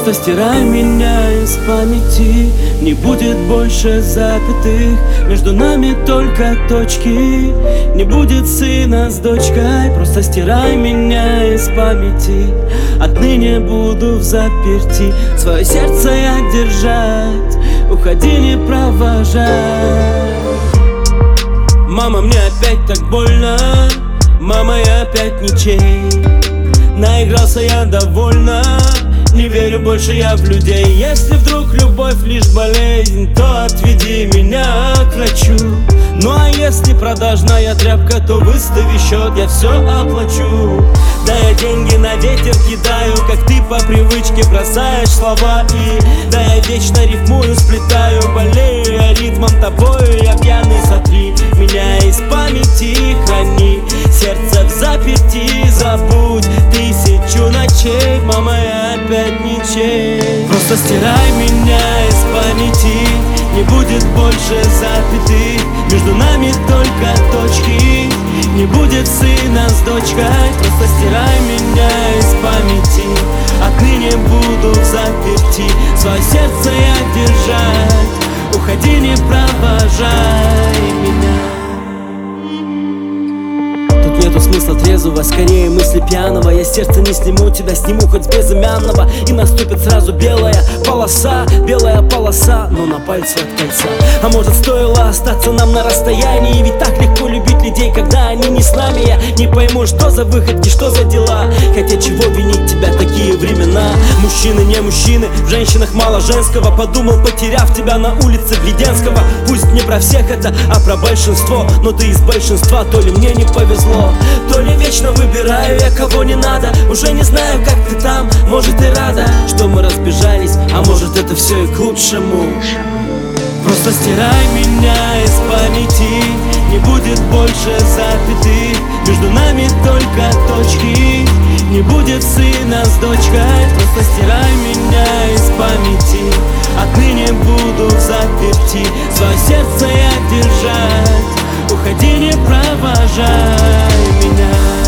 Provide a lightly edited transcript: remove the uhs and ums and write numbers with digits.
Просто стирай меня из памяти. Не будет больше запятых, между нами только точки. Не будет сына с дочкой. Просто стирай меня из памяти. Отныне буду в заперти. Свое сердце я держать, уходи, не провожай. Мама, мне опять так больно. Мама, я опять ничей. Наигрался я довольно. Не верю больше я в людей. Если вдруг любовь лишь болезнь, то отведи меня к врачу. Ну а если продажная тряпка, то выстави счет, я все оплачу. Да я деньги на ветер кидаю, как ты по привычке бросаешь слова. И да я вечно рифмую, сплетаю, болею я ритмом тобою. Я пьяный, сотри меня из памяти, храни сердце в заперти, забудь тысячу ночей. Мама, я опять ничей. Просто стирай меня из памяти. Не будет больше запятых, между нами только точки. Не будет сына с дочкой. Просто стирай меня из памяти. Отныне буду в заперти. Свое сердце я держать, уходи, не провожай меня. Нету смысла трезвого, скорее мысли пьяного. Я сердце не сниму, тебя сниму хоть с безымянного. И наступит сразу белая полоса, но на пальце от кольца. А может, стоило остаться нам на расстоянии? Ведь так легко любить людей, когда они не с нами. Я не пойму, что за выходки, что за дела. Хотя чего винить тебя, такие времена. Мужчины не мужчины, в женщинах мало женского. Подумал, потеряв тебя на улице Введенского. Пусть не про всех это, а про большинство. Но ты из большинства, то ли мне не повезло, то ли вечно выбираю я, кого не надо. Уже не знаю, как ты там, может и рада, что мы разбежались, а может это все и к лучшему. Просто стирай меня из памяти. Не будет больше запятых, между нами только точки. Не будет сына с дочкой. Просто стирай меня из памяти. Отныне буду в заперти. Свое сердце я держать, уходи, не провожай меня.